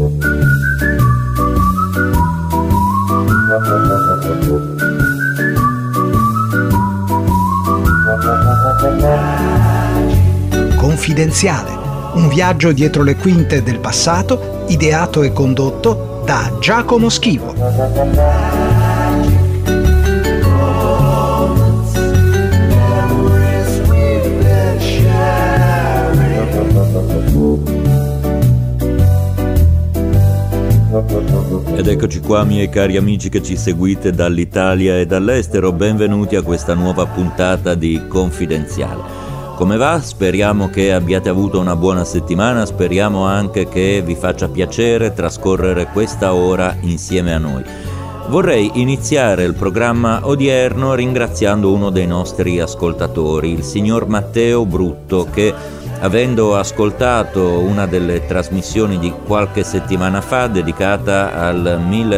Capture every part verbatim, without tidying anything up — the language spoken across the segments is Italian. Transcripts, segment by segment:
Confidenziale, un viaggio dietro le quinte del passato, ideato e condotto da Giacomo Schivo. Ed eccoci qua, miei cari amici che ci seguite dall'Italia e dall'estero, benvenuti a questa nuova puntata di Confidenziale. Come va? Speriamo che abbiate avuto una buona settimana, speriamo anche che vi faccia piacere trascorrere questa ora insieme a noi. Vorrei iniziare il programma odierno ringraziando uno dei nostri ascoltatori, il signor Matteo Brutto, che avendo ascoltato una delle trasmissioni di qualche settimana fa dedicata al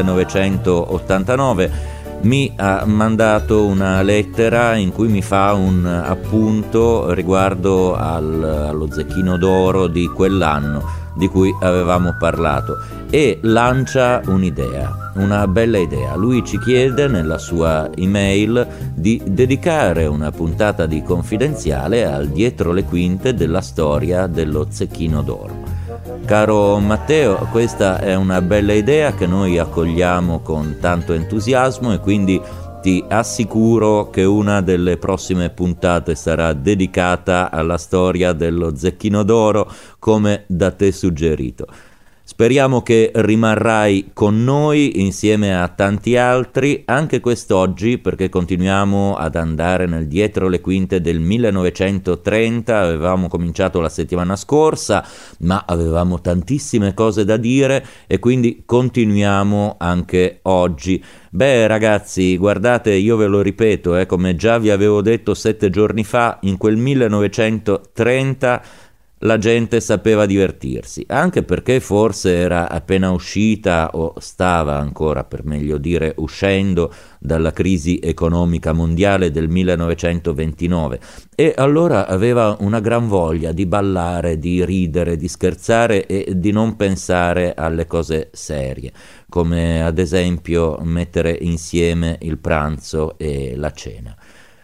millenovecentottantanove, mi ha mandato una lettera in cui mi fa un appunto riguardo al, allo Zecchino d'Oro di quell'anno di cui avevamo parlato e lancia un'idea, una bella idea. Lui ci chiede nella sua email di dedicare una puntata di Confidenziale al dietro le quinte della storia dello Zecchino d'Oro. Caro Matteo, questa è una bella idea che noi accogliamo con tanto entusiasmo e quindi ti assicuro che una delle prossime puntate sarà dedicata alla storia dello Zecchino d'Oro come da te suggerito. Speriamo che rimarrai con noi insieme a tanti altri anche quest'oggi, perché continuiamo ad andare nel dietro le quinte del millenovecentotrenta. Avevamo cominciato la settimana scorsa, ma avevamo tantissime cose da dire e quindi continuiamo anche oggi. Beh ragazzi, guardate, io ve lo ripeto, eh, come già vi avevo detto sette giorni fa, in quel millenovecentotrenta la gente sapeva divertirsi, anche perché forse era appena uscita o stava ancora, per meglio dire, uscendo dalla crisi economica mondiale del millenovecentoventinove e allora aveva una gran voglia di ballare, di ridere, di scherzare e di non pensare alle cose serie, come ad esempio mettere insieme il pranzo e la cena.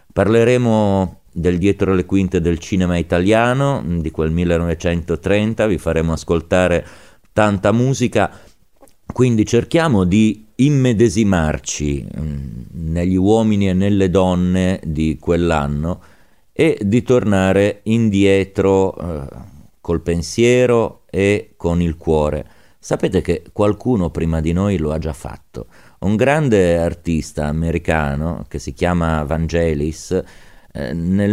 Parleremo del dietro le quinte del cinema italiano di quel millenovecentotrenta, vi faremo ascoltare tanta musica, quindi cerchiamo di immedesimarci mh, negli uomini e nelle donne di quell'anno e di tornare indietro eh, col pensiero e con il cuore. Sapete che qualcuno prima di noi lo ha già fatto. Un grande artista americano che si chiama Vangelis nel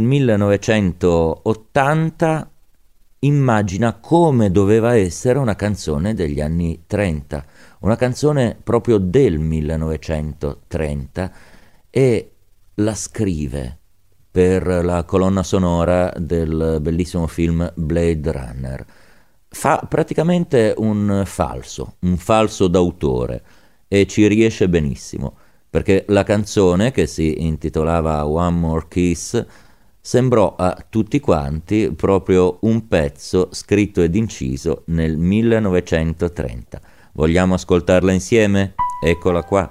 millenovecentottanta immagina come doveva essere una canzone degli anni trenta, una canzone proprio del millenovecentotrenta, e la scrive per la colonna sonora del bellissimo film Blade Runner. Fa praticamente un falso, un falso d'autore e ci riesce benissimo, perché la canzone, che si intitolava One More Kiss, sembrò a tutti quanti proprio un pezzo scritto ed inciso nel millenovecentotrenta. Vogliamo ascoltarla insieme? Eccola qua.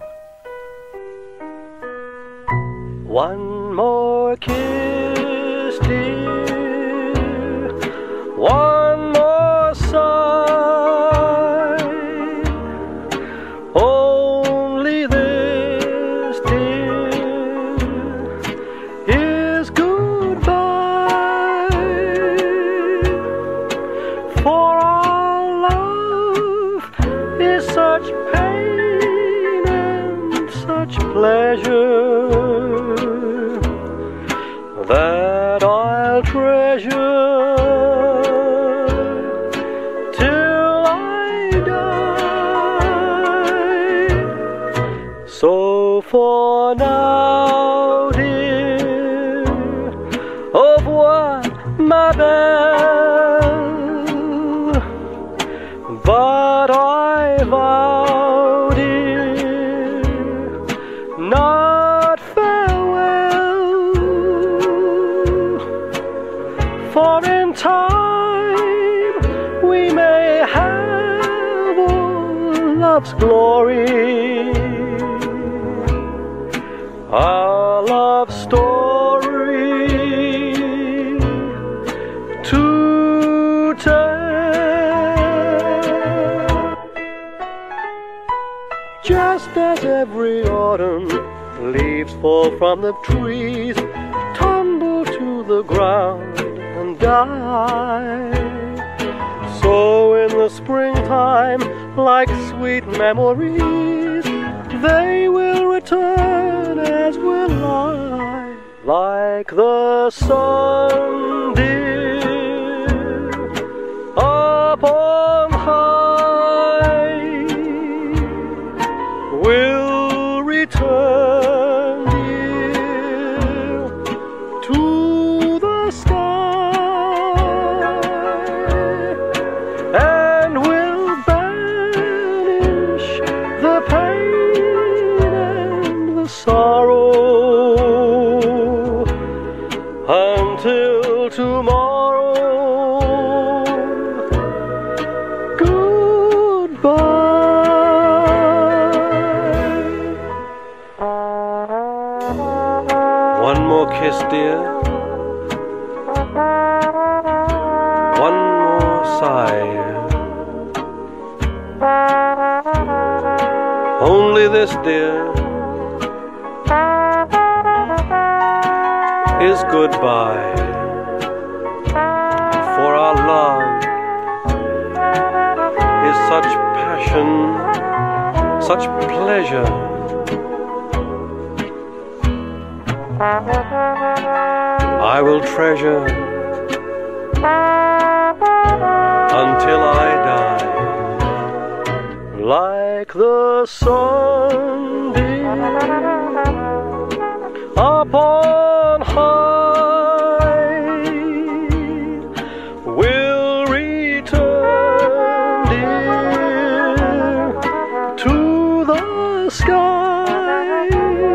One more kiss, dear. One more sigh. Only this, dear, is goodbye. For our love is such pain and such pleasure that I'll treasure till I die. So for now, dear, au revoir, ma belle, but I vow, dear, not farewell, for in time we may have love's glory, a love story to tell. Just as every autumn leaves fall from the trees, tumble to the ground and die, so in the springtime, like sweet memories, they will return as will I, like the sun, dear, up on high, will return, dear, to the sky, and will banish the pain and the sorrow until tomorrow. Goodbye. One more kiss, dear. One more sigh. Only this, dear, is goodbye. For our love is such passion, such pleasure. I will treasure until I die, like the sunbeam upon high, will return, dear, to the sky,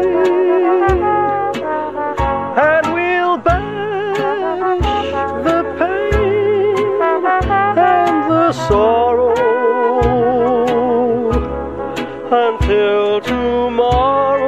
and will banish the pain and the sorrow until tomorrow.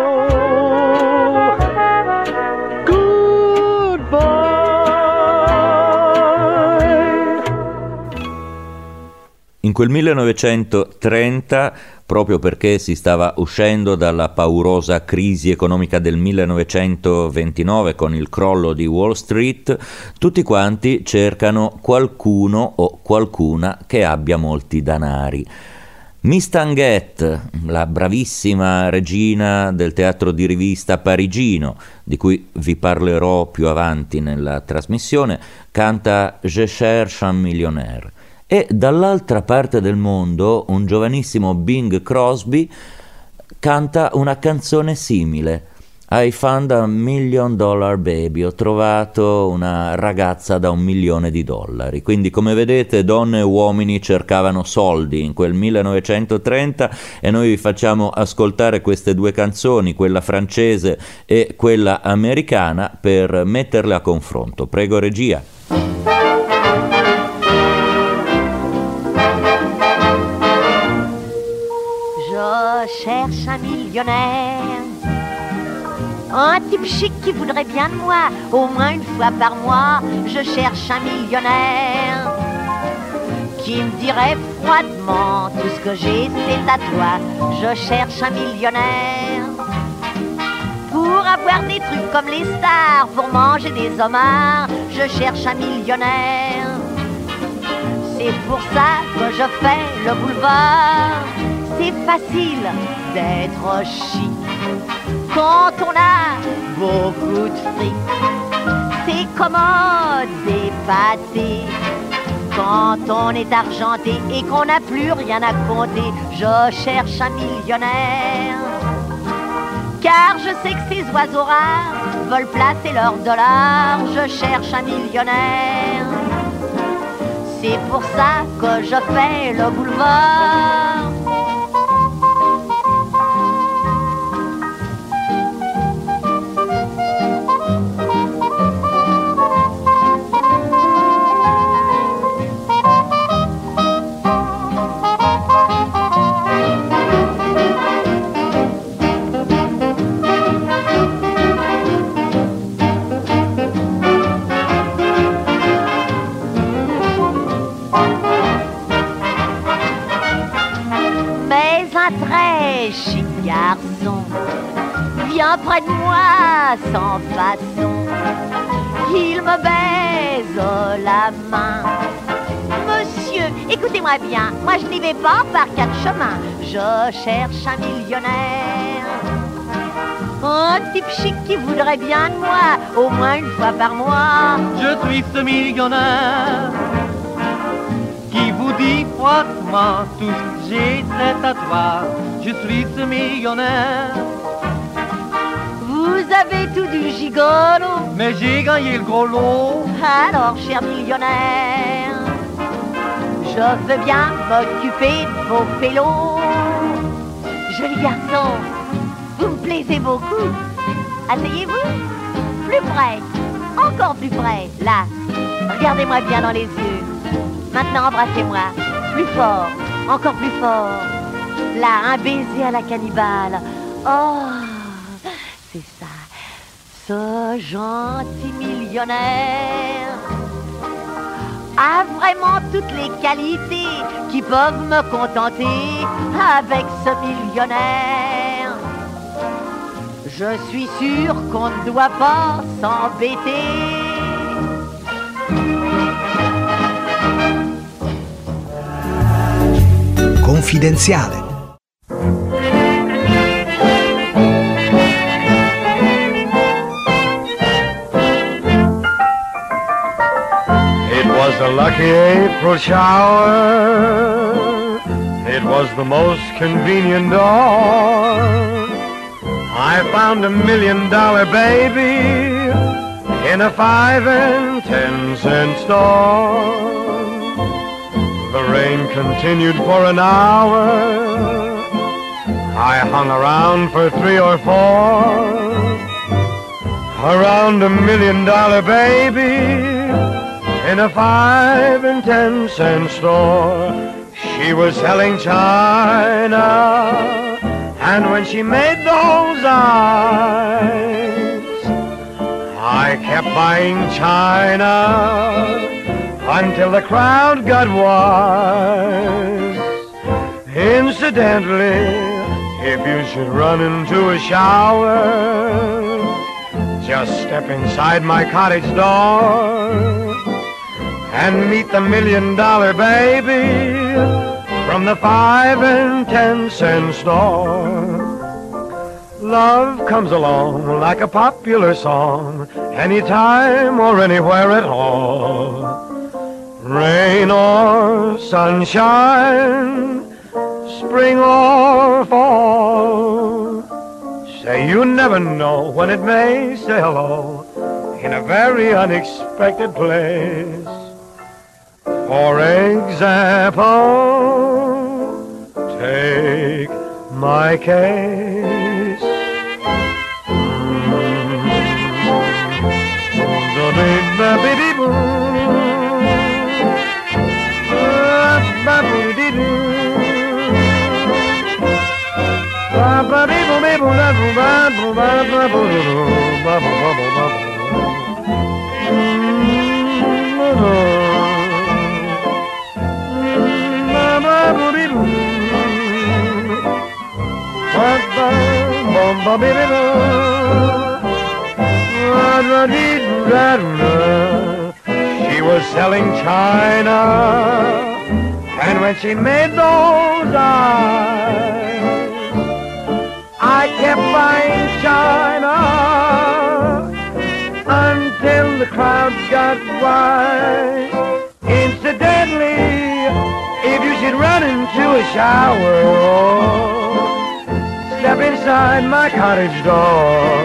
In quel millenovecentotrenta, proprio perché si stava uscendo dalla paurosa crisi economica del millenovecentoventinove con il crollo di Wall Street, tutti quanti cercano qualcuno o qualcuna che abbia molti danari. Miss Tanguette, la bravissima regina del teatro di rivista parigino, di cui vi parlerò più avanti nella trasmissione, canta Je cherche un millionnaire. E dall'altra parte del mondo un giovanissimo Bing Crosby canta una canzone simile. I found a million dollar baby, ho trovato una ragazza da un milione di dollari. Quindi, come vedete, donne e uomini cercavano soldi in quel millenovecentotrenta e noi vi facciamo ascoltare queste due canzoni, quella francese e quella americana, per metterle a confronto. Prego, regia. Je cherche un millionnaire, un type chic qui voudrait bien de moi, au moins une fois par mois. Je cherche un millionnaire qui me dirait froidement tout ce que j'ai, c'est à toi. Je cherche un millionnaire pour avoir des trucs comme les stars, pour manger des homards. Je cherche un millionnaire, c'est pour ça que je fais le boulevard. C'est facile d'être chic quand on a beaucoup de fric. C'est commode d'épater quand on est argenté et qu'on n'a plus rien à compter. Je cherche un millionnaire, car je sais que ces oiseaux rares veulent placer leurs dollars. Je cherche un millionnaire, c'est pour ça que je fais le boulevard. garçon, viens près de moi sans façon, qu'il me baise la main. Monsieur, écoutez-moi bien, moi je n'y vais pas par quatre chemins. Je cherche un millionnaire, un type chic qui voudrait bien de moi, au moins une fois par mois. Je suis ce millionnaire qui vous dit froidement tout ce que j'ai c'est à toi. Je suis ce millionnaire. Vous avez tout du gigolo, mais j'ai gagné le gros lot. Alors, cher millionnaire, je veux bien m'occuper de vos pélos. Joli garçon, vous me plaisez beaucoup. Asseyez-vous, plus près, encore plus près, là. Regardez-moi bien dans les yeux. Maintenant, embrassez-moi, plus fort, encore plus fort. Là, un baiser à la cannibale. Oh, c'est ça, ce gentil millionnaire a vraiment toutes les qualités qui peuvent me contenter avec ce millionnaire. Je suis sûr qu'on ne doit pas s'embêter. Confidenziale. It was a lucky April shower. It was the most convenient dawn. I found a million dollar baby in a five and ten cent store. The rain continued for an hour. I hung around for three or four. Around a million dollar baby in a five and ten cent store. She was selling china, and when she made those eyes, I kept buying china until the crowd got wise. Incidentally, if you should run into a shower, just step inside my cottage door and meet the million dollar baby from the five and ten cent store. Love comes along like a popular song, anytime or anywhere at all. Rain or sunshine, spring or fall, say you never know when it may say hello in a very unexpected place. For example, take my case. She was selling china, and when she made those eyes, I kept buying china until the crowd got wise. Incidentally, if you should run into a shower, step inside my cottage door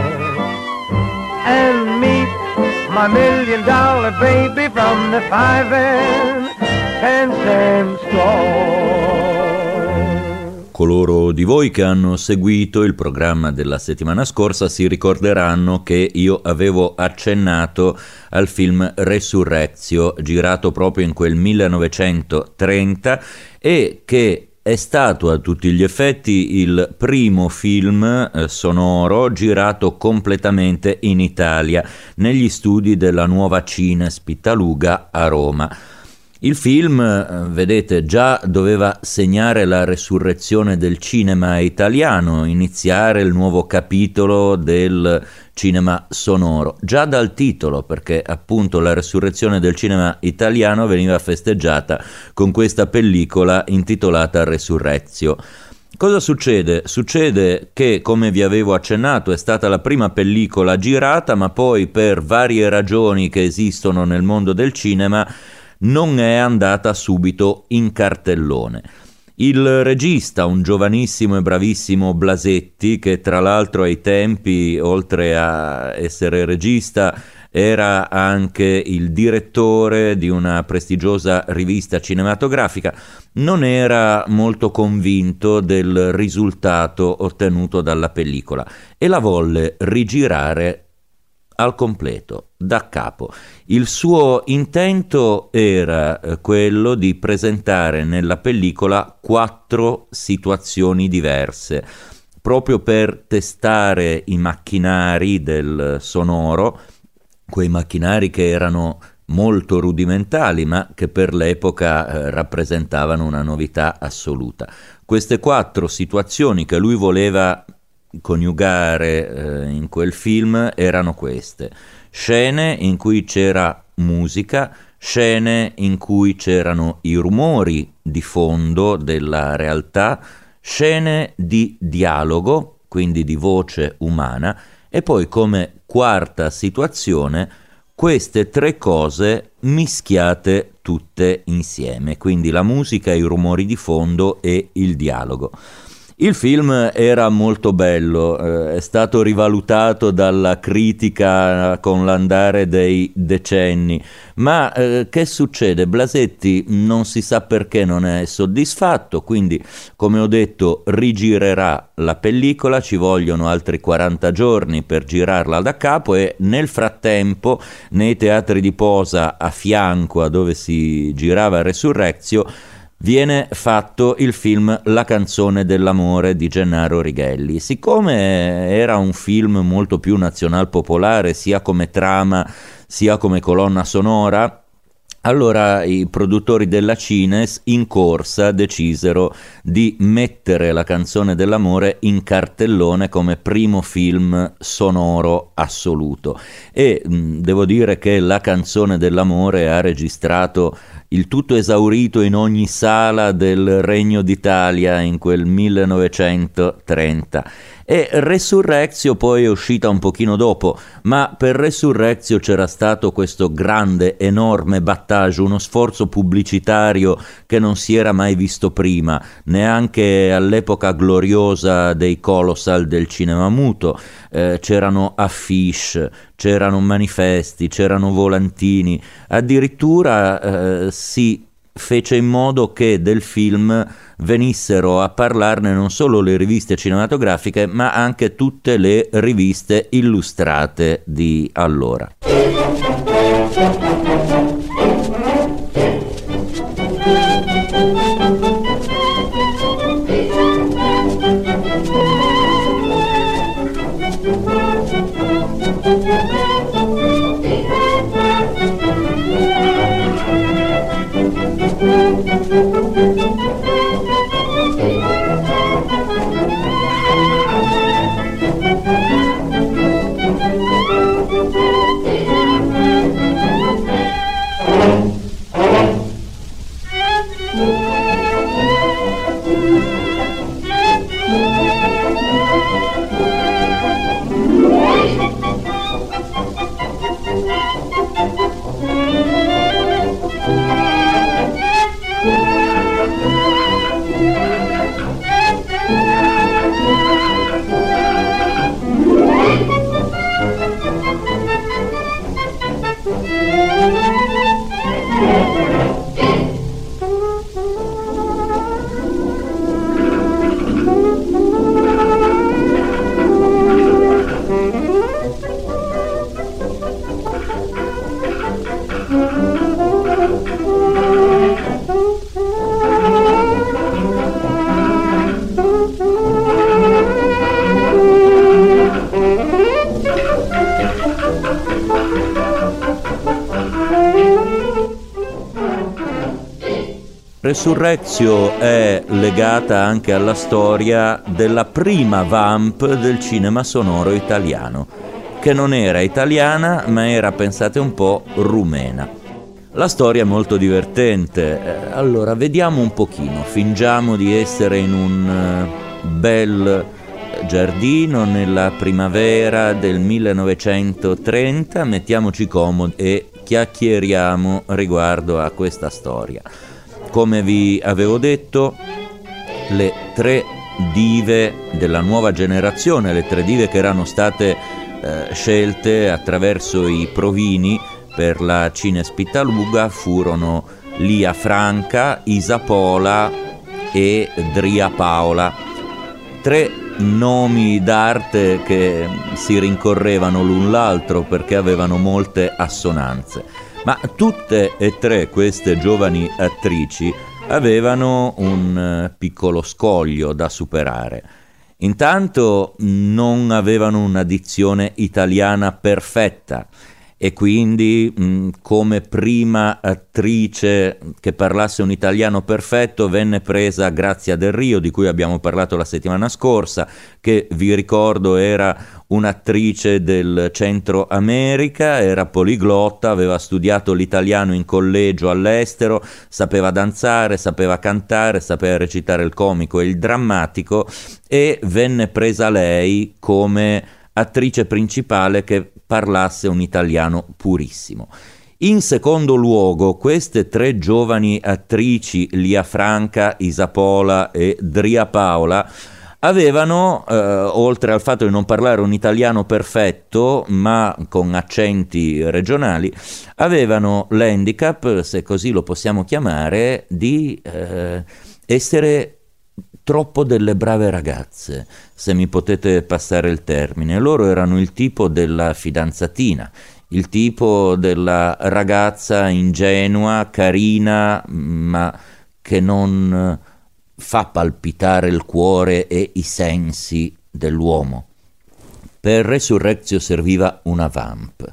and meet my million dollar baby from the five and ten cent store. Coloro di voi che hanno seguito il programma della settimana scorsa si ricorderanno che io avevo accennato al film Resurrectio, girato proprio in quel millenovecentotrenta, e che è stato a tutti gli effetti il primo film eh, sonoro girato completamente in Italia, negli studi della Nuova Cines Pittaluga a Roma. Il film, vedete, già doveva segnare la resurrezione del cinema italiano, iniziare il nuovo capitolo del cinema sonoro, già dal titolo, perché appunto la resurrezione del cinema italiano veniva festeggiata con questa pellicola intitolata Resurrettio. Cosa succede? Succede che, come vi avevo accennato, è stata la prima pellicola girata, ma poi per varie ragioni che esistono nel mondo del cinema non è andata subito in cartellone. Il regista, un giovanissimo e bravissimo Blasetti, che tra l'altro ai tempi, oltre a essere regista, era anche il direttore di una prestigiosa rivista cinematografica, non era molto convinto del risultato ottenuto dalla pellicola e la volle rigirare al completo, da capo. Il suo intento era eh, quello di presentare nella pellicola quattro situazioni diverse, proprio per testare i macchinari del sonoro, quei macchinari che erano molto rudimentali ma che per l'epoca eh, rappresentavano una novità assoluta. Queste quattro situazioni che lui voleva coniugare eh, in quel film erano queste: scene in cui c'era musica, scene in cui c'erano i rumori di fondo della realtà, scene di dialogo, quindi di voce umana, e poi come quarta situazione queste tre cose mischiate tutte insieme, quindi la musica, i rumori di fondo e il dialogo. Il film era molto bello, eh, è stato rivalutato dalla critica con l'andare dei decenni, ma eh, che succede? Blasetti non si sa perché non è soddisfatto, quindi come ho detto rigirerà la pellicola, ci vogliono altri quaranta giorni per girarla da capo e nel frattempo nei teatri di posa a fianco a dove si girava Resurrettio viene fatto il film La canzone dell'amore di Gennaro Righelli. Siccome era un film molto più nazional-popolare sia come trama sia come colonna sonora, allora i produttori della Cines in corsa decisero di mettere La canzone dell'amore in cartellone come primo film sonoro assoluto e mh, devo dire che La canzone dell'amore ha registrato il tutto esaurito in ogni sala del Regno d'Italia in quel millenovecentotrenta. E Resurrettio poi è uscita un pochino dopo, ma per Resurrettio c'era stato questo grande, enorme battage, uno sforzo pubblicitario che non si era mai visto prima, neanche all'epoca gloriosa dei colossal del cinema muto. Eh, c'erano affiche, c'erano manifesti, c'erano volantini, addirittura eh, si fece in modo che del film venissero a parlarne non solo le riviste cinematografiche ma anche tutte le riviste illustrate di allora. Resurrectio è legata anche alla storia della prima vamp del cinema sonoro italiano, che non era italiana ma era, pensate un po', rumena. La storia è molto divertente. Allora, vediamo un pochino, fingiamo di essere in un bel giardino nella primavera del millenovecentotrenta, mettiamoci comodi e chiacchieriamo riguardo a questa storia. Come vi avevo detto, le tre dive della nuova generazione, le tre dive che erano state eh, scelte attraverso i provini per la Cinespitaluga furono Lia Franca, Isa Pola e Dria Paola. Tre nomi d'arte che si rincorrevano l'un l'altro perché avevano molte assonanze. Ma tutte e tre queste giovani attrici avevano un piccolo scoglio da superare. Intanto non avevano una dizione italiana perfetta e quindi mh, come prima attrice che parlasse un italiano perfetto venne presa Grazia Del Rio, di cui abbiamo parlato la settimana scorsa, che vi ricordo era un'attrice del Centro America, era poliglotta, aveva studiato l'italiano in collegio all'estero, sapeva danzare, sapeva cantare, sapeva recitare il comico e il drammatico, e venne presa lei come attrice principale che parlasse un italiano purissimo. In secondo luogo, queste tre giovani attrici, Lia Franca, Isa Pola e Dria Paola, avevano, eh, oltre al fatto di non parlare un italiano perfetto, ma con accenti regionali, avevano l'handicap, se così lo possiamo chiamare, di eh, essere troppo delle brave ragazze, se mi potete passare il termine. Loro erano il tipo della fidanzatina, il tipo della ragazza ingenua, carina, ma che non fa palpitare il cuore e i sensi dell'uomo. Per Resurrectio serviva una vamp,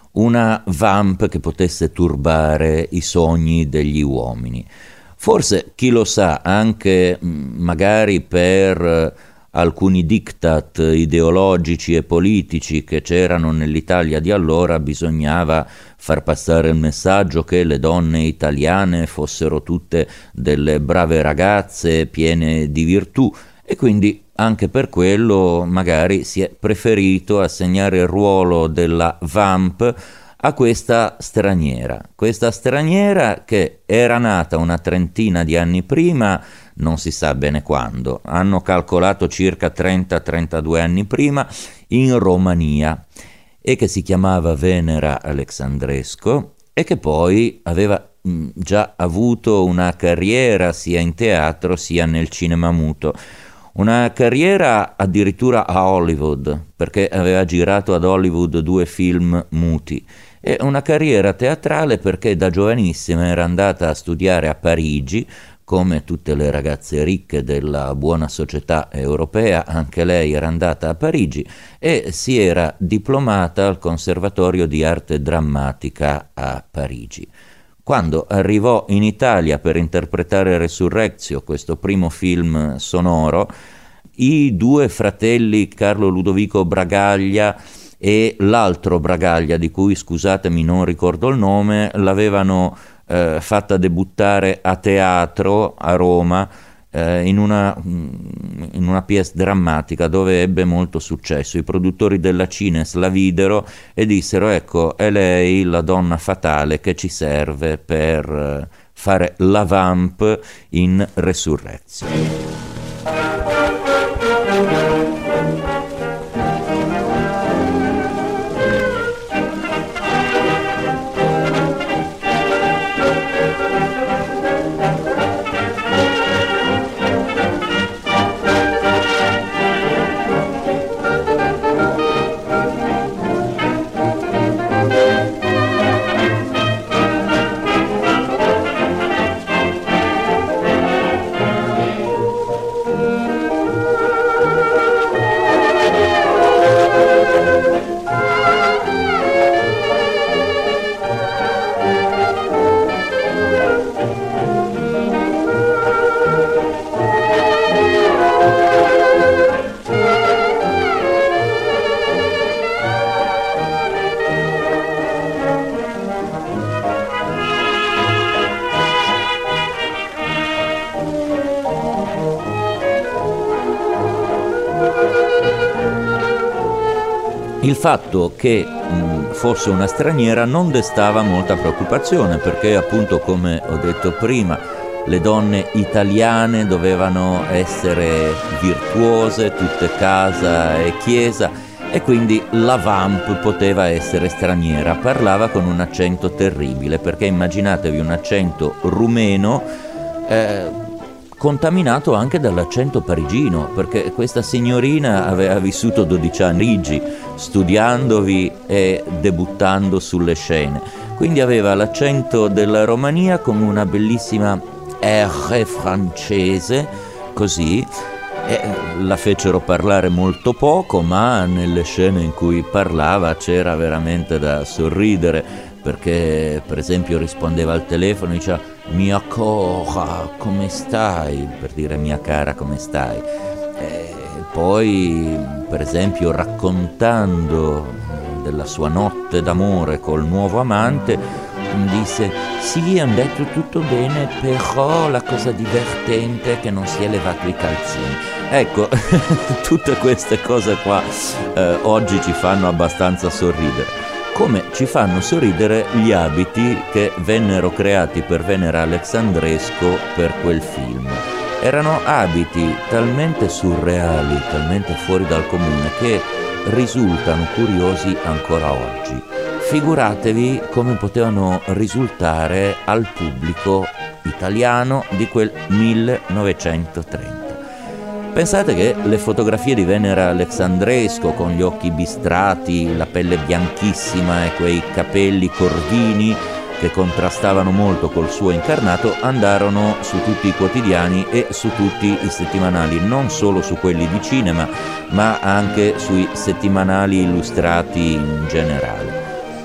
una vamp che potesse turbare i sogni degli uomini. Forse, chi lo sa, anche magari per alcuni diktat ideologici e politici che c'erano nell'Italia di allora, bisognava far passare il messaggio che le donne italiane fossero tutte delle brave ragazze piene di virtù, e quindi anche per quello magari si è preferito assegnare il ruolo della vamp a questa straniera, questa straniera che era nata una trentina di anni prima, non si sa bene quando, hanno calcolato circa trenta trentadue anni prima, in Romania, e che si chiamava Venera Alexandrescu e che poi aveva mh, già avuto una carriera sia in teatro sia nel cinema muto. Una carriera addirittura a Hollywood, perché aveva girato ad Hollywood due film muti, e una carriera teatrale perché da giovanissima era andata a studiare a Parigi, come tutte le ragazze ricche della buona società europea, anche lei era andata a Parigi e si era diplomata al Conservatorio di Arte Drammatica a Parigi. Quando arrivò in Italia per interpretare Resurrectio, questo primo film sonoro, i due fratelli Carlo Ludovico Bragaglia e l'altro Bragaglia, di cui scusatemi non ricordo il nome, l'avevano eh, fatta debuttare a teatro a Roma eh, in una, in una pièce drammatica dove ebbe molto successo. I produttori della Cines la videro e dissero: ecco, è lei la donna fatale che ci serve per eh, fare la vamp in Resurrectio. Il fatto che mh, fosse una straniera non destava molta preoccupazione, perché appunto, come ho detto prima, le donne italiane dovevano essere virtuose, tutte casa e chiesa, e quindi la vamp poteva essere straniera. Parlava con un accento terribile, perché immaginatevi un accento rumeno eh, contaminato anche dall'accento parigino, perché questa signorina aveva vissuto dodici anni a Parigi, studiandovi e debuttando sulle scene, quindi aveva l'accento della Romania con una bellissima R francese, così, e la fecero parlare molto poco, ma nelle scene in cui parlava c'era veramente da sorridere, perché per esempio rispondeva al telefono e diceva mia cara, come stai? Per dire mia cara, come stai? E poi, per esempio, raccontando della sua notte d'amore col nuovo amante, disse sì, hanno detto tutto bene, però la cosa divertente è che non si è levato i calzini. Ecco, tutte queste cose qua eh, oggi ci fanno abbastanza sorridere. Come ci fanno sorridere gli abiti che vennero creati per Venera Alexandresco per quel film. Erano abiti talmente surreali, talmente fuori dal comune, che risultano curiosi ancora oggi. Figuratevi come potevano risultare al pubblico italiano di quel millenovecentotrenta. Pensate che le fotografie di Venera Alexandresco, con gli occhi bistrati, la pelle bianchissima e quei capelli corvini che contrastavano molto col suo incarnato, andarono su tutti i quotidiani e su tutti i settimanali, non solo su quelli di cinema, ma anche sui settimanali illustrati in generale.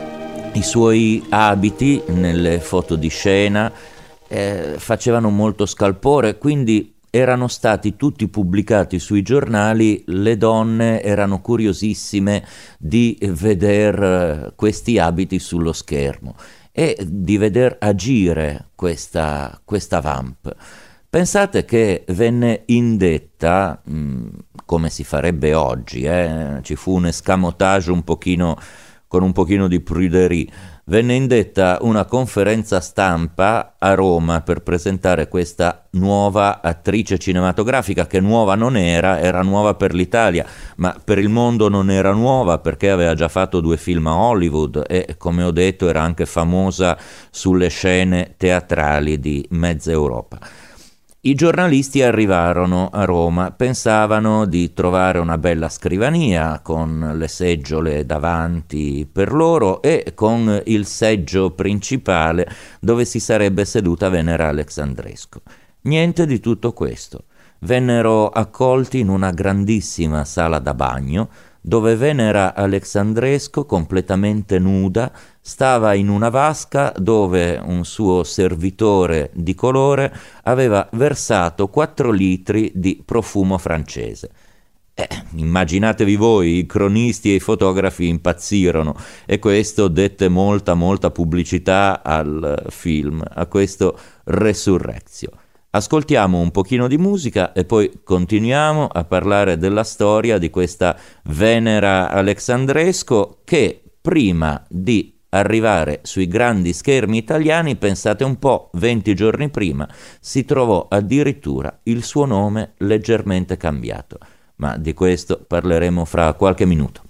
I suoi abiti nelle foto di scena eh, facevano molto scalpore, quindi erano stati tutti pubblicati sui giornali. Le donne erano curiosissime di veder questi abiti sullo schermo e di veder agire questa, questa vamp. Pensate che venne indetta, mh, come si farebbe oggi, eh? Ci fu un escamotage un pochino, con un pochino di pruderie. Venne indetta una conferenza stampa a Roma per presentare questa nuova attrice cinematografica, che nuova non era, era nuova per l'Italia, ma per il mondo non era nuova, perché aveva già fatto due film a Hollywood e, come ho detto, era anche famosa sulle scene teatrali di mezza Europa. I giornalisti arrivarono a Roma, pensavano di trovare una bella scrivania con le seggiole davanti per loro e con il seggio principale dove si sarebbe seduta Venera Alexandresco. Niente di tutto questo. Vennero accolti in una grandissima sala da bagno dove Venera Alexandresco, completamente nuda, stava in una vasca dove un suo servitore di colore aveva versato quattro litri di profumo francese. Eh, immaginatevi voi, i cronisti e i fotografi impazzirono e questo dette molta molta pubblicità al film, a questo Resurrection. Ascoltiamo un pochino di musica e poi continuiamo a parlare della storia di questa Venera Alexandresco che prima di arrivare sui grandi schermi italiani, pensate un po', venti giorni prima, si trovò addirittura il suo nome leggermente cambiato. Ma di questo parleremo fra qualche minuto.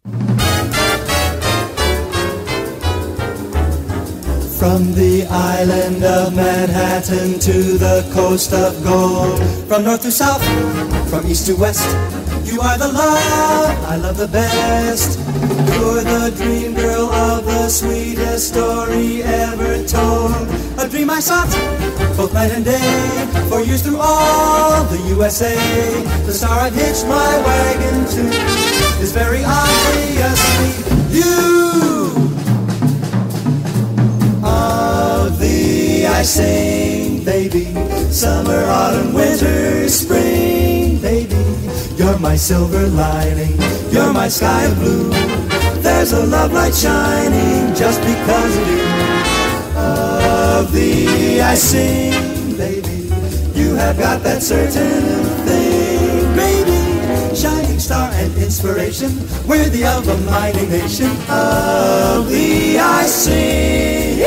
From the island of Manhattan to the coast of gold, from north to south, from east to west, you are the love I love the best. You're the dream girl of the sweetest story ever told. A dream I sought both night and day, for years through all the U S A. The star I've hitched my wagon to is very obviously you. Of thee I sing, baby, summer, autumn, winter, spring, baby. You're my silver lining, you're my sky of blue. There's a love light shining just because of you. Of thee I sing, baby, you have got that certain thing, baby, shining star and inspiration, worthy of a mighty nation. Of thee I sing.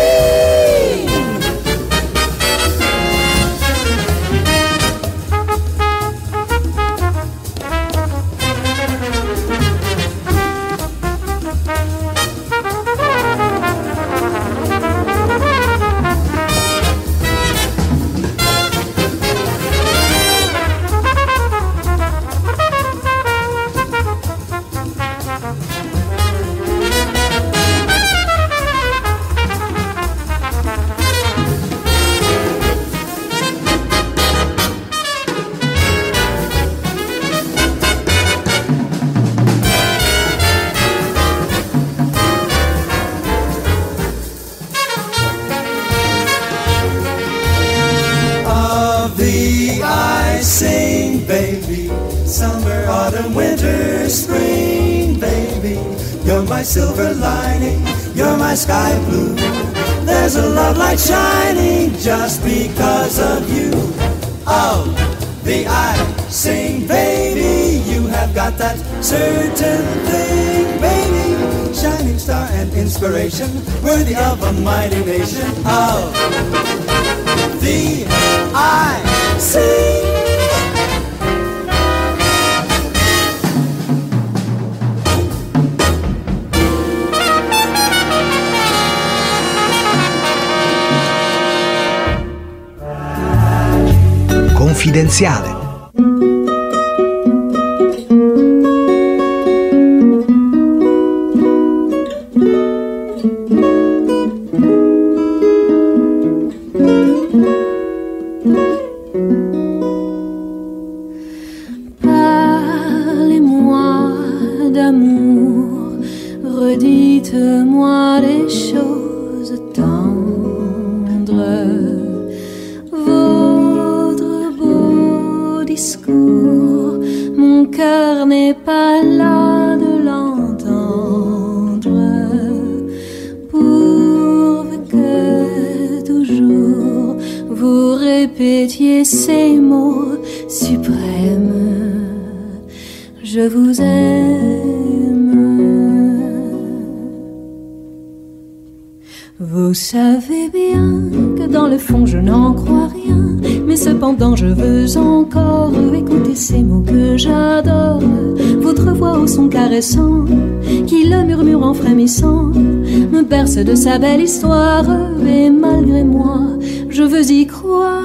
Silver lining, you're my sky blue. There's a love light shining just because of you. Of the I sing, baby, you have got that certain thing, baby. Shining star and inspiration, worthy of a mighty nation. Of the I sing. Confidenziale. Parlez-moi d'amour, redites-moi des choses tendres. Mon cœur n'est pas là de l'entendre, pourvu que toujours vous répétiez ces mots suprêmes. Je vous aime. Vous savez bien que dans le fond je n'en crois rien, mais cependant je veux encore écouter ces mots que j'adore. Votre voix au son caressant, qui le murmure en frémissant, me berce de sa belle histoire, et malgré moi, je veux y croire.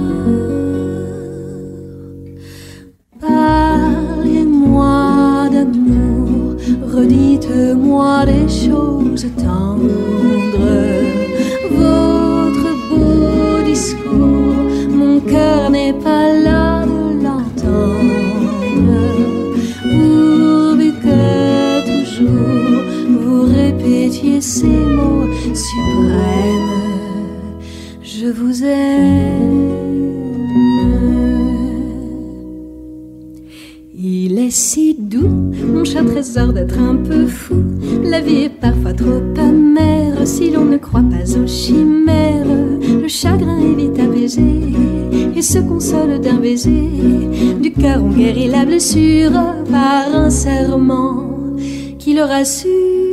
Parlez-moi d'amour, redites-moi des choses tendres. Votre beau discours, mon cœur n'est pas là de l'entendre, pourvu que toujours vous répétiez ces mots suprêmes. Je vous aime. Il est si doux, mon cher trésor, d'être un peu fou. La vie est parfois trop amère si l'on ne croit pas aux chimères. Le chagrin est vite apaisé et se console d'un baiser. Du cœur on guérit la blessure par un serment qui le rassure.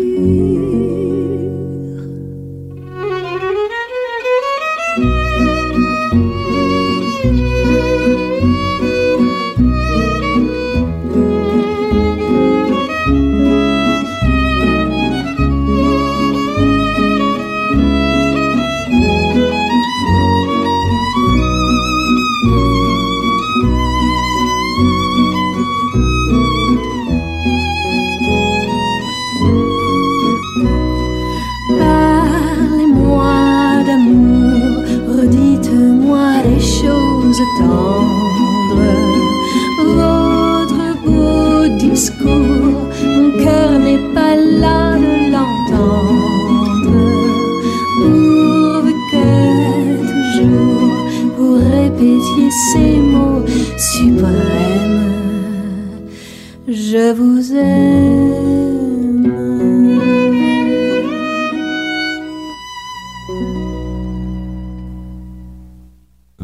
Tendre, votre beau discours, mon cœur n'est pas là de l'entendre, pourvu que toujours vous répétiez ces mots suprêmes. Je vous aime.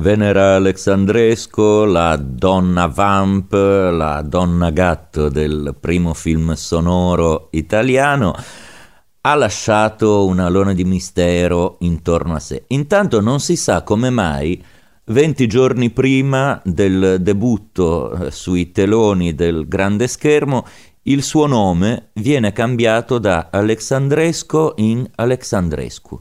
Venera Alexandresco, la donna vamp, la donna gatto del primo film sonoro italiano, ha lasciato un alone di mistero intorno a sé. Intanto non si sa come mai, venti giorni prima del debutto sui teloni del grande schermo, il suo nome viene cambiato da Alexandresco in Alexandrescu.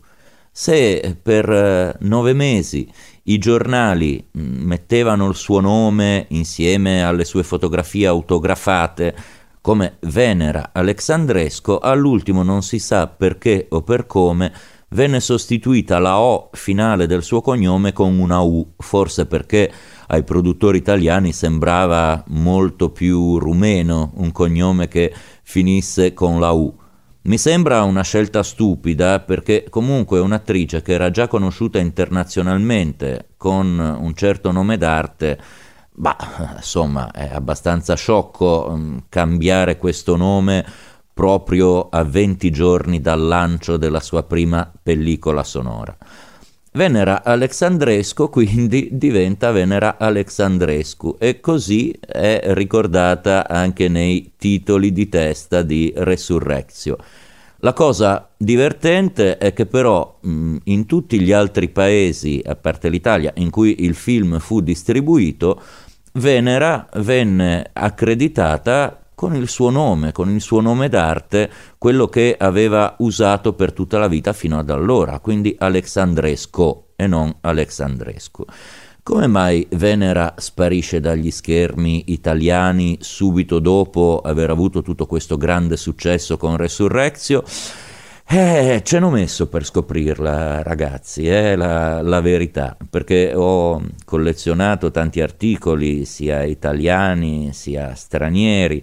Se per eh, nove mesi i giornali mh, mettevano il suo nome insieme alle sue fotografie autografate come Venera Alexandresco, all'ultimo non si sa perché o per come venne sostituita la O finale del suo cognome con una U, forse perché ai produttori italiani sembrava molto più rumeno un cognome che finisse con la U. Mi sembra una scelta stupida perché comunque un'attrice che era già conosciuta internazionalmente con un certo nome d'arte, bah, insomma, è abbastanza sciocco um, cambiare questo nome proprio a venti giorni dal lancio della sua prima pellicola sonora. Venera Alexandresco quindi diventa Venera Alexandrescu e così è ricordata anche nei titoli di testa di Resurrectio. La cosa divertente è che però mh, in tutti gli altri paesi, a parte l'Italia, in cui il film fu distribuito, Venera venne accreditata con il suo nome, con il suo nome d'arte, quello che aveva usato per tutta la vita fino ad allora, quindi Alexandresco e non Alexandrescu. Come mai Venera sparisce dagli schermi italiani subito dopo aver avuto tutto questo grande successo con Resurrectio? Eh, ce n'ho messo per scoprirla, ragazzi, è eh, la, la verità, perché ho collezionato tanti articoli, sia italiani sia stranieri,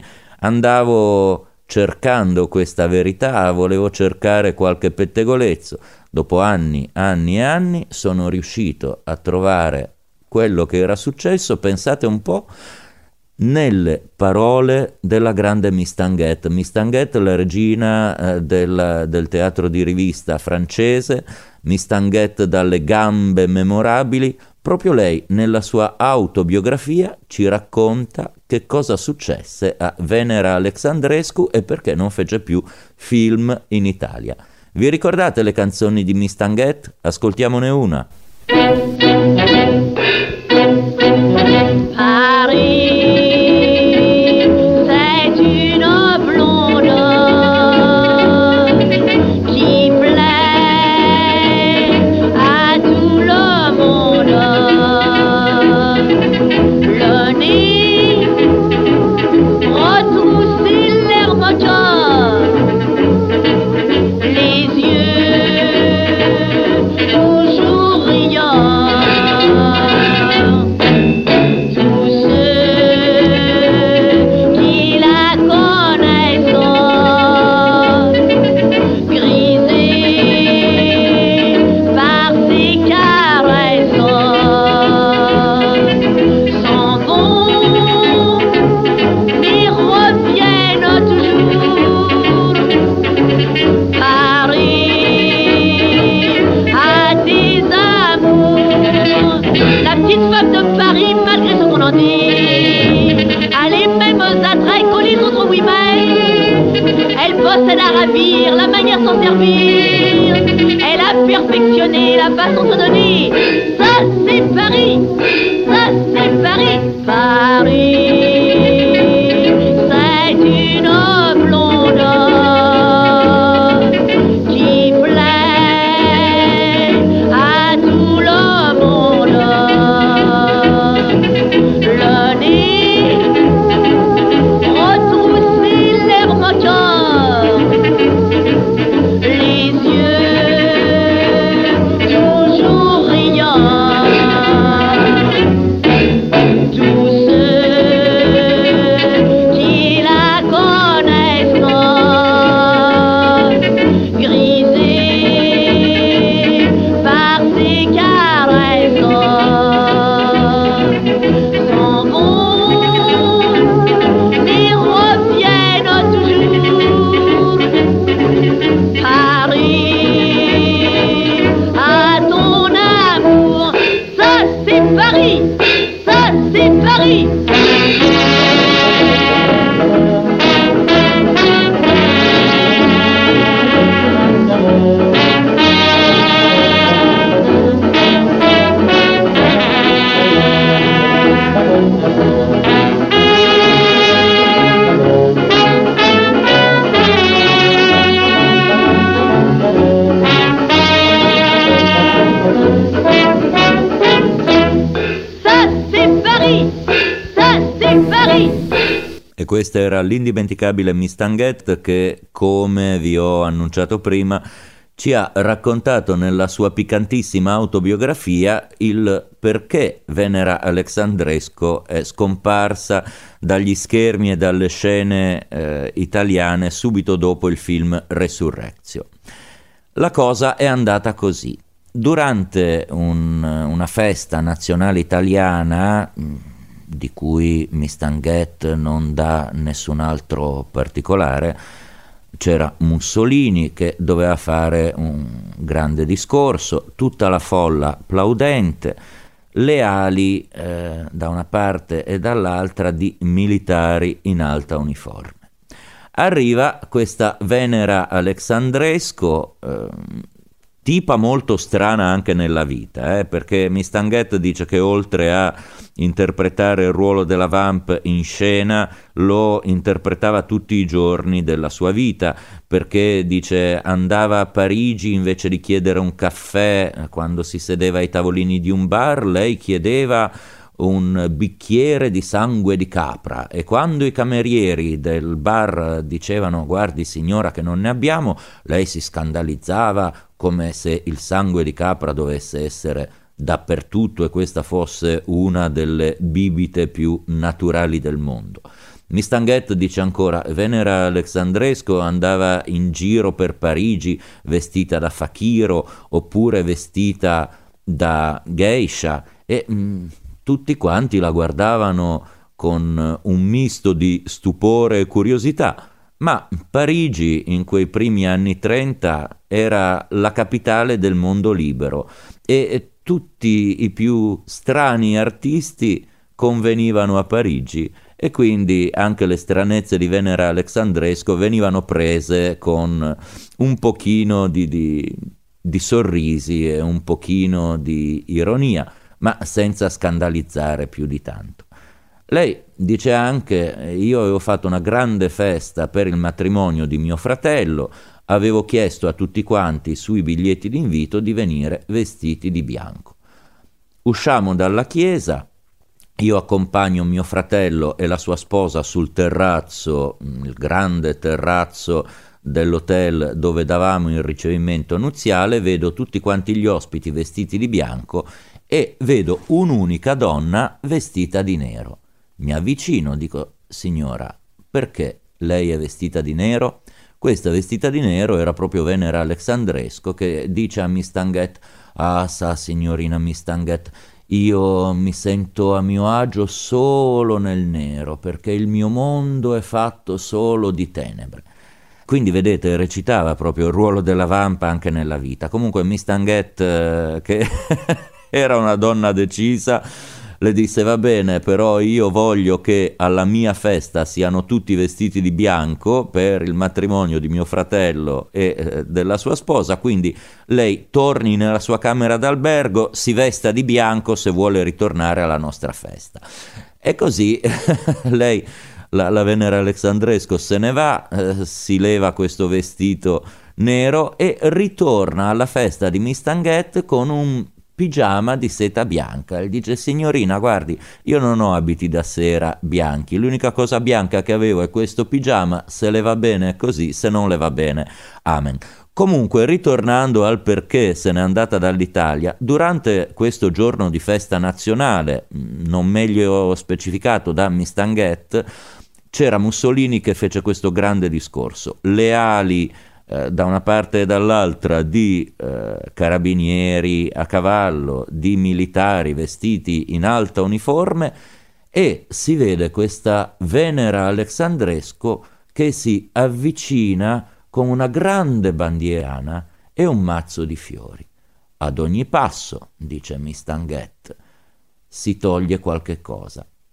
andavo cercando questa verità, volevo cercare qualche pettegolezzo, dopo anni, anni e anni sono riuscito a trovare quello che era successo, pensate un po', nelle parole della grande Mistinguett. Mistinguett, la regina eh, del, del teatro di rivista francese, Mistinguett dalle gambe memorabili, proprio lei nella sua autobiografia ci racconta che cosa successe a Venera Alexandrescu e perché non fece più film in Italia. Vi ricordate le canzoni di Mistinguett? Ascoltiamone una. Paris, c'est une blonde qui plaît à tout le monde. Le nez retroussé, l'air moteur, les yeux toujours riants. Elle a ravir, la manière de s'en servir. Elle a perfectionné la façon de donner. Ça c'est Paris, ça c'est Paris. Paris, c'est une blonde qui plaît à tout le monde. Le nez retroussé, l'air moteur. Paris. E questa era l'indimenticabile Miss Tanguette che, come vi ho annunciato prima, ci ha raccontato nella sua piccantissima autobiografia il perché Venera Alexandresco è scomparsa dagli schermi e dalle scene eh, italiane subito dopo il film Resurrection. La cosa è andata così. Durante un, una festa nazionale italiana, di cui Miss Tanguette non dà nessun altro particolare, c'era Mussolini che doveva fare un grande discorso, tutta la folla plaudente, le ali eh, da una parte e dall'altra di militari in alta uniforme. Arriva questa Venera Alexandresco, eh, tipa molto strana anche nella vita, eh, perché Miss Tanguette dice che oltre a interpretare il ruolo della Vamp in scena lo interpretava tutti i giorni della sua vita, perché dice andava a Parigi invece di chiedere un caffè quando si sedeva ai tavolini di un bar, lei chiedeva un bicchiere di sangue di capra, e quando i camerieri del bar dicevano guardi signora che non ne abbiamo, lei si scandalizzava come se il sangue di capra dovesse essere dappertutto e questa fosse una delle bibite più naturali del mondo. Miss Tanguette dice ancora, Venera Alexandresco andava in giro per Parigi vestita da fakiro oppure vestita da geisha e mh, tutti quanti la guardavano con un misto di stupore e curiosità, ma Parigi in quei primi anni trenta era la capitale del mondo libero e tutti i più strani artisti convenivano a Parigi e quindi anche le stranezze di Venera Alexandresco venivano prese con un pochino di, di, di sorrisi e un pochino di ironia, ma senza scandalizzare più di tanto. Lei dice anche, io avevo fatto una grande festa per il matrimonio di mio fratello, avevo chiesto a tutti quanti sui biglietti d'invito di venire vestiti di bianco. Usciamo dalla chiesa, io accompagno mio fratello e la sua sposa sul terrazzo, il grande terrazzo dell'hotel dove davamo il ricevimento nuziale, vedo tutti quanti gli ospiti vestiti di bianco e vedo un'unica donna vestita di nero. Mi avvicino, dico, signora, perché lei è vestita di nero? Questa vestita di nero era proprio Venera Alexandresco che dice a Miss Tanguette, ah sa signorina Miss Tanguette, io mi sento a mio agio solo nel nero perché il mio mondo è fatto solo di tenebre. Quindi vedete, recitava proprio il ruolo della Vampa anche nella vita. Comunque Miss Tanguette, eh, che era una donna decisa, le disse va bene, però io voglio che alla mia festa siano tutti vestiti di bianco per il matrimonio di mio fratello e eh, della sua sposa, quindi lei torni nella sua camera d'albergo, si vesta di bianco se vuole ritornare alla nostra festa. E così lei, la, la Venera Alexandresco, se ne va, eh, si leva questo vestito nero e ritorna alla festa di Miss Tanguette con un pigiama di seta bianca e dice signorina guardi io non ho abiti da sera bianchi, l'unica cosa bianca che avevo è questo pigiama, se le va bene è così, se non le va bene amen. Comunque ritornando al perché se n'è andata dall'Italia, durante questo giorno di festa nazionale non meglio specificato da Miss Tanguette c'era Mussolini che fece questo grande discorso, le ali da una parte e dall'altra di eh, carabinieri a cavallo, di militari vestiti in alta uniforme e si vede questa Venera Alexandresco che si avvicina con una grande bandierana e un mazzo di fiori. Ad ogni passo, dice Miss Tanguette, si toglie qualche cosa.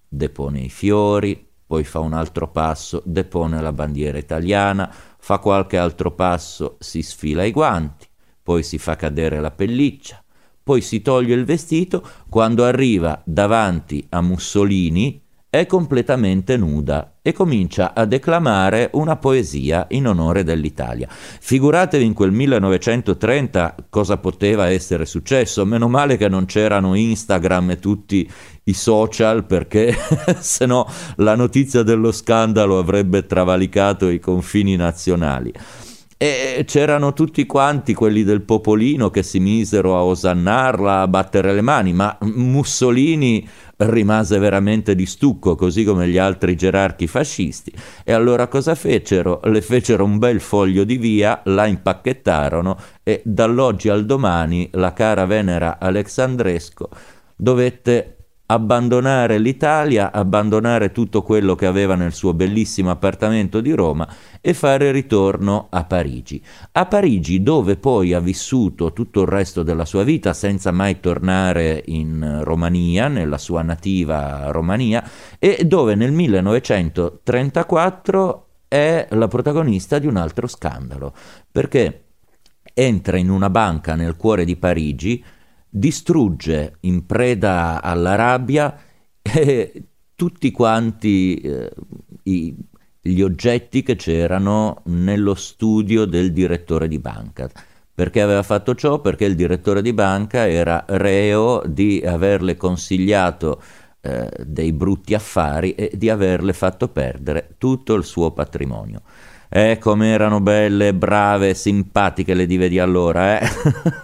depone i fiori, poi fa un altro passo, depone la bandiera italiana, fa qualche altro passo, si sfila i guanti, poi si fa cadere la pelliccia, poi si toglie il vestito. Quando arriva davanti a Mussolini è completamente nuda e comincia a declamare una poesia in onore dell'Italia. Figuratevi in quel millenovecentotrenta cosa poteva essere successo. Meno male che non c'erano Instagram e tutti i social, perché se no la notizia dello scandalo avrebbe travalicato i confini nazionali. E c'erano tutti quanti quelli del popolino che si misero a osannarla, a battere le mani, ma Mussolini rimase veramente di stucco, così come gli altri gerarchi fascisti. E allora cosa fecero? Le fecero un bel foglio di via, la impacchettarono e dall'oggi al domani la cara Venera Alexandresco dovette abbandonare l'Italia, abbandonare tutto quello che aveva nel suo bellissimo appartamento di Roma e fare ritorno a Parigi. A Parigi, dove poi ha vissuto tutto il resto della sua vita senza mai tornare in Romania, nella sua nativa Romania, e dove nel millenovecentotrentaquattro è la protagonista di un altro scandalo, perché entra in una banca nel cuore di Parigi, distrugge in preda alla rabbia eh, tutti quanti eh, i, gli oggetti che c'erano nello studio del direttore di banca. Perché aveva fatto ciò? Perché il direttore di banca era reo di averle consigliato eh, dei brutti affari e di averle fatto perdere tutto il suo patrimonio. Eh, come erano belle, brave, simpatiche le dive di allora, eh?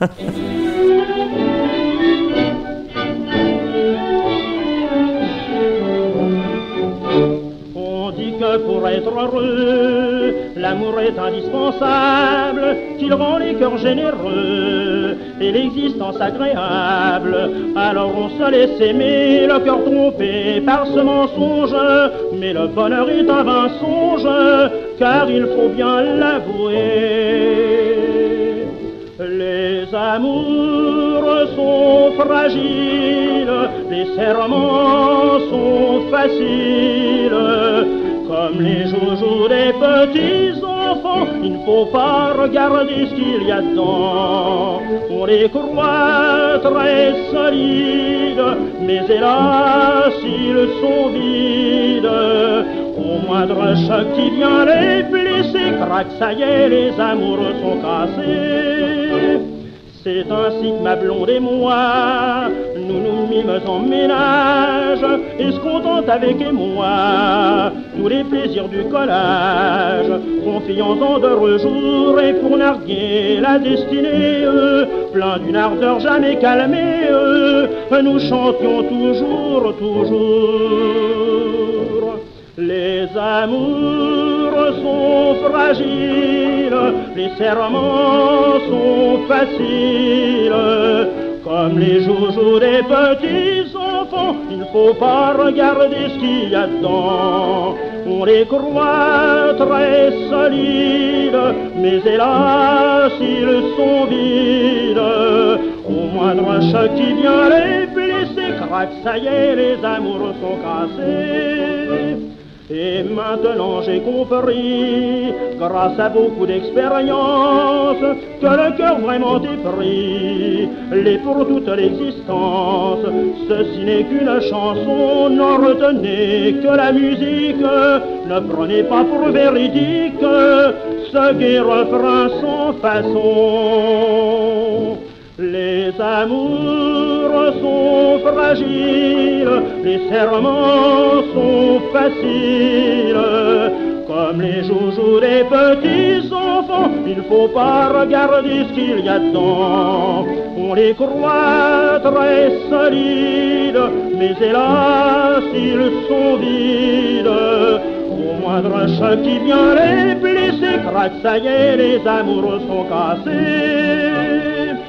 Pour être heureux, l'amour est indispensable, qu'il rend les cœurs généreux et l'existence agréable. Alors on se laisse aimer, le cœur trompé par ce mensonge, mais le bonheur est un vain songe, car il faut bien l'avouer. Les amours sont fragiles, les serments sont faciles. Comme les joujoux des petits enfants, il ne faut pas regarder ce qu'il y a dedans. On les croit très solides, mais hélas, ils sont vides. Au moindre choc qui vient les blesser, crac, ça y est, les amours sont cassés. C'est ainsi que ma blonde et moi, nous nous mîmes en ménage et se contentent avec moi tous les plaisirs du collage, confiants en d'heureux jours et pour narguer la destinée, plein d'une ardeur jamais calmée, nous chantions toujours, toujours. Les amours sont fragiles, les serments sont faciles. Comme les joujoux des petits enfants, il ne faut pas regarder ce qu'il y a dedans. On les croit très solides, mais hélas, ils sont vides. Au moindre choc qui vient les blesser, crac, ça y est, les amours sont cassés. Et maintenant j'ai compris, grâce à beaucoup d'expérience, que le cœur vraiment est pris, l'est pour toute l'existence. Ceci n'est qu'une chanson, n'en retenez que la musique, ne prenez pas pour véridique ce gai refrain sans façon. Les amours sont fragiles, les serments sont faciles. Comme les joujoux des petits enfants, il ne faut pas regarder ce qu'il y a dedans. On les croit très solides, mais hélas, ils sont vides. Au moindre choc qui vient les blesser, crac, ça y est, les amours sont cassés.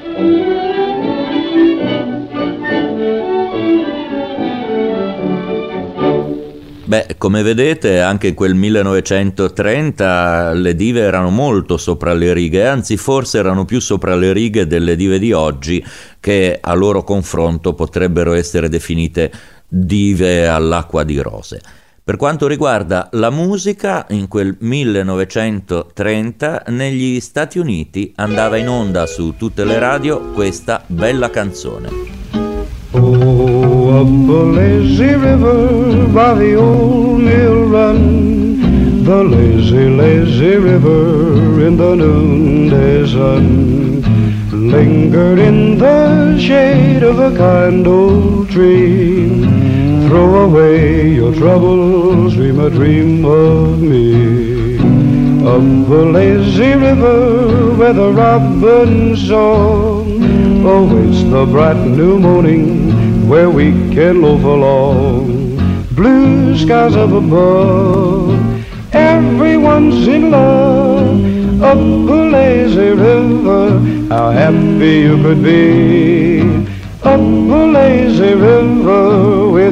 Beh, come vedete, anche in quel millenovecentotrenta le dive erano molto sopra le righe, anzi forse erano più sopra le righe delle dive di oggi, che a loro confronto potrebbero essere definite dive all'acqua di rose. Per quanto riguarda la musica, in quel millenovecentotrenta negli Stati Uniti andava in onda su tutte le radio questa bella canzone. Oh, up a lazy river by the old mill run, the lazy, lazy river in the noonday sun, lingered in the shade of a kind old tree. Throw away your troubles, dream a dream of me. Up the lazy river where the robin's song awaits the bright new morning, where we can loaf along. Blue skies up above, everyone's in love. Up the lazy river, how happy you could be. Up the lazy river with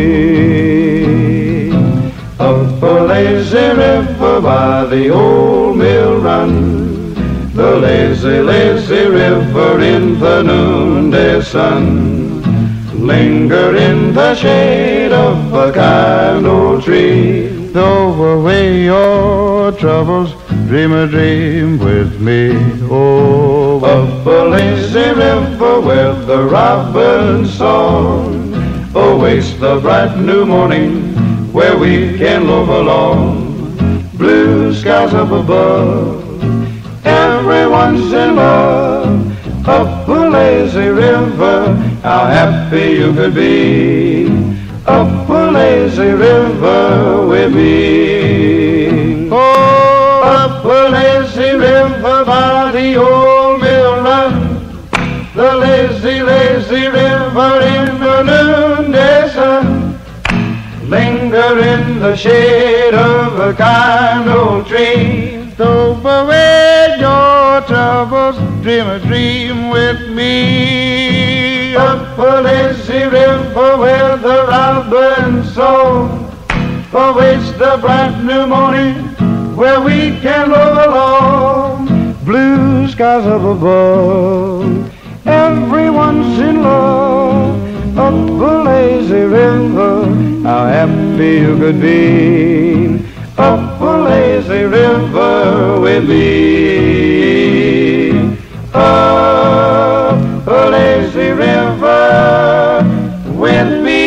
me. Up the lazy river by the old mill run, the lazy, lazy river in the noonday sun, linger in the shade of a kind old tree. Throw away your troubles, dream a dream with me. Oh, up a lazy river where the robin's song awaits the bright new morning, where we can loaf along. Blue skies up above, everyone's in love. Up a lazy river, how happy you could be. Up a lazy river with me. Oh, up a lazy river by the old mill run, the lazy, lazy river in the noonday sun, linger in the shade of a kind old tree. Throw away your troubles, dream a dream with me. Up a lazy river where the robin's song awaits the bright new morning, where we can roll along. Blue skies up above, everyone's in love. Up a lazy river, how happy you could be. Up a lazy river with me. Up a lazy river with me.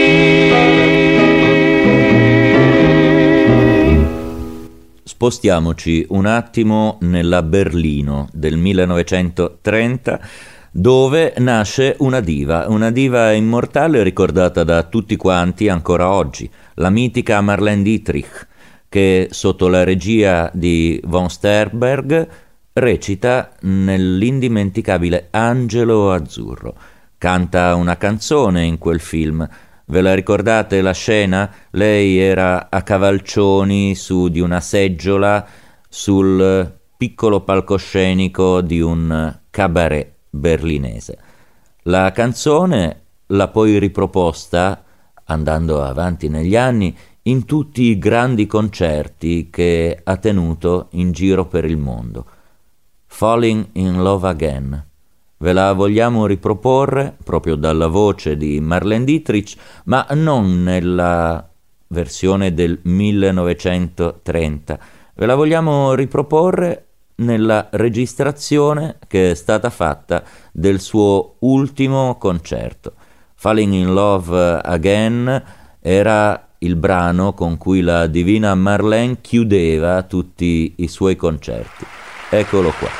Spostiamoci un attimo nella Berlino del millenovecentotrenta, dove nasce una diva, una diva immortale ricordata da tutti quanti ancora oggi, la mitica Marlene Dietrich, che sotto la regia di von Sternberg recita nell'indimenticabile Angelo Azzurro. Canta una canzone in quel film. Ve la ricordate la scena? Lei era a cavalcioni su di una seggiola sul piccolo palcoscenico di un cabaret berlinese. La canzone l'ha poi riproposta, andando avanti negli anni, in tutti i grandi concerti che ha tenuto in giro per il mondo. Falling in Love Again. Ve la vogliamo riproporre proprio dalla voce di Marlene Dietrich, ma non nella versione del millenovecentotrenta. Ve la vogliamo riproporre nella registrazione che è stata fatta del suo ultimo concerto. Falling in Love Again era il brano con cui la divina Marlene chiudeva tutti i suoi concerti. Eccolo qua.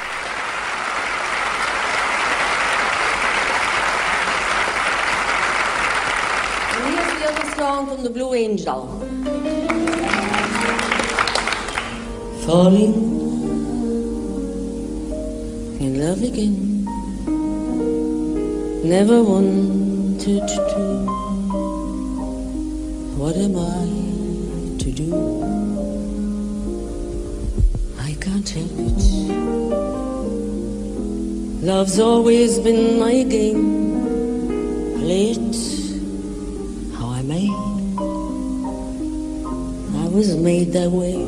And here's the other song from the Blue Angel. Falling in love again, never wanted to. What am I to do? I can't help it. Love's always been my game. Play it how I may. I was made that way.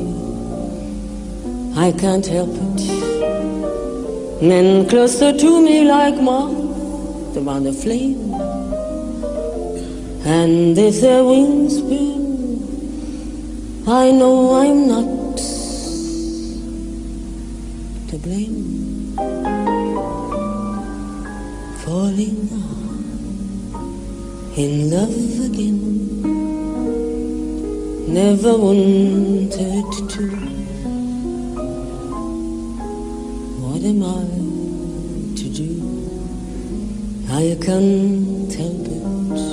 I can't help it. Men closer to me like moths around the flame. And if their wings burn, I know I'm not to blame. Falling in love again, never wanted to. What am I to do? I can't help it.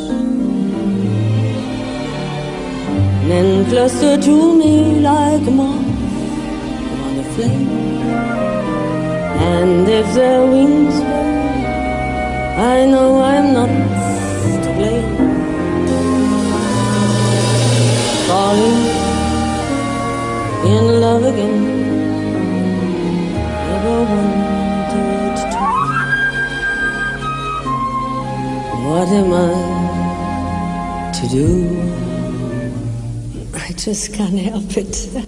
Men cluster to me like a moth on a flame, and if their wings burn, I know I'm not to blame. Falling in love again, never wanted to. What am I to do? I just can't help it.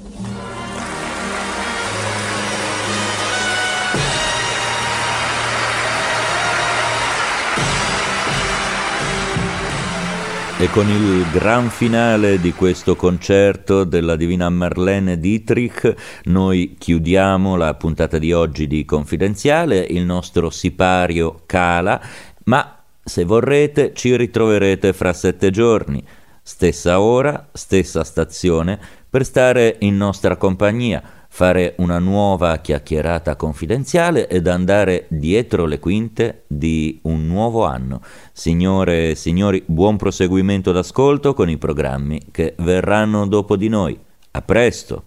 E con il gran finale di questo concerto della Divina Marlene Dietrich noi chiudiamo la puntata di oggi di Confidenziale. Il nostro sipario cala, ma se vorrete ci ritroverete fra sette giorni, stessa ora, stessa stazione, per stare in nostra compagnia, fare una nuova chiacchierata confidenziale ed andare dietro le quinte di un nuovo anno. Signore e signori, buon proseguimento d'ascolto con i programmi che verranno dopo di noi. A presto!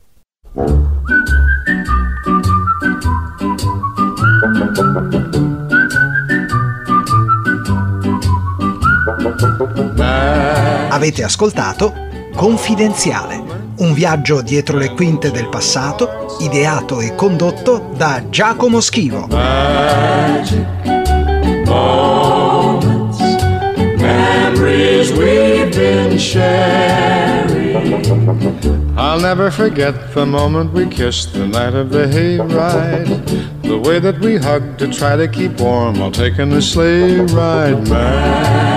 Avete ascoltato Confidenziale, un viaggio dietro le quinte del passato, ideato e condotto da Giacomo Schivo. Magic moments, memories we've been sharing. I'll never forget the moment we kissed the night of the hayride, the way that we hugged to try to keep warm while taking the sleigh ride. Magic